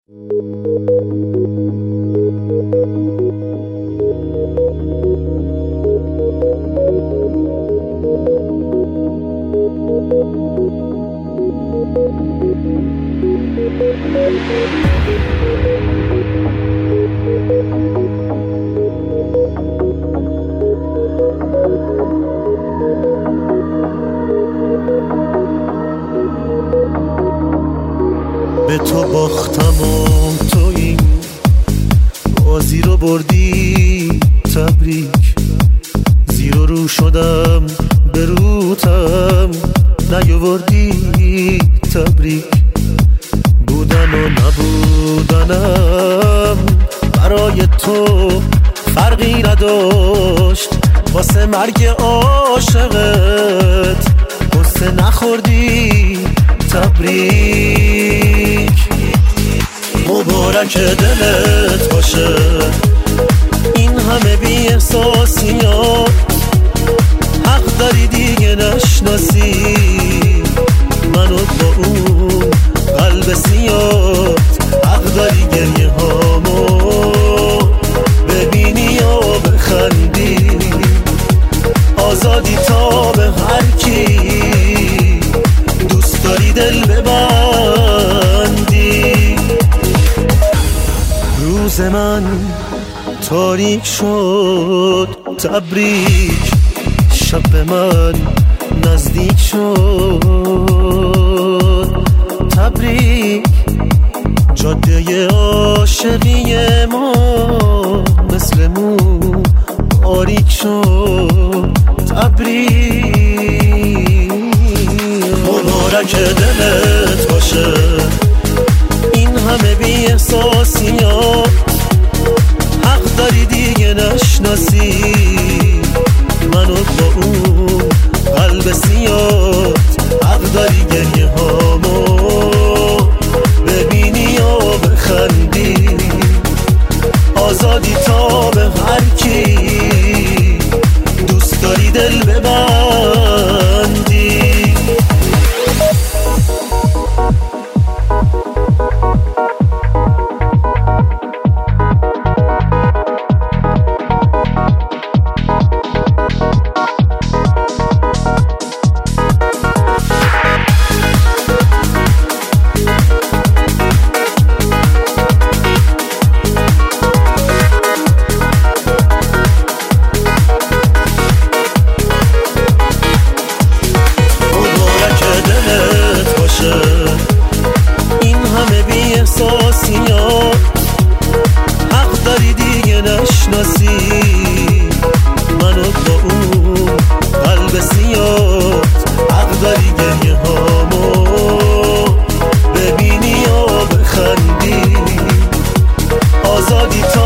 به تو باختم و تو این بازی رو بردی، تبریک. زیر و رو شدم به روتم نیاوردی، تبریک. بودن و نبودنم برای تو فرقی نداشت، واسه مرگ عاشقت قصه نخوردی، تبریک. مبارک دلت باشه این همه بی احساسیات، حق داری دیگه نشناسی منو با اون قلب سیات، حق داری گریه هامو ببینی یا بخندی، آزادی تا به هر کی دوست داری دل ببندی. روز من تاریک شد، تبریک. شب به من نزدیک شد، تبریک. جاده عاشقی ما مثل مو باریک شد، تبریک. مبارک دلت باشه این همه بی احساسیات، حق داری دیگه نشناسی منو با اون قلب سیات، حق داری گریه هامو ببینی یا بخندی، آزادی تا به هر کی دوست داری دل ببندی. این همه بی احساسیات، حق داری دیگه نشناسی منو با اون قلب سیات، حق داری گریه هامو ببینی یا بخندی، آزادی تا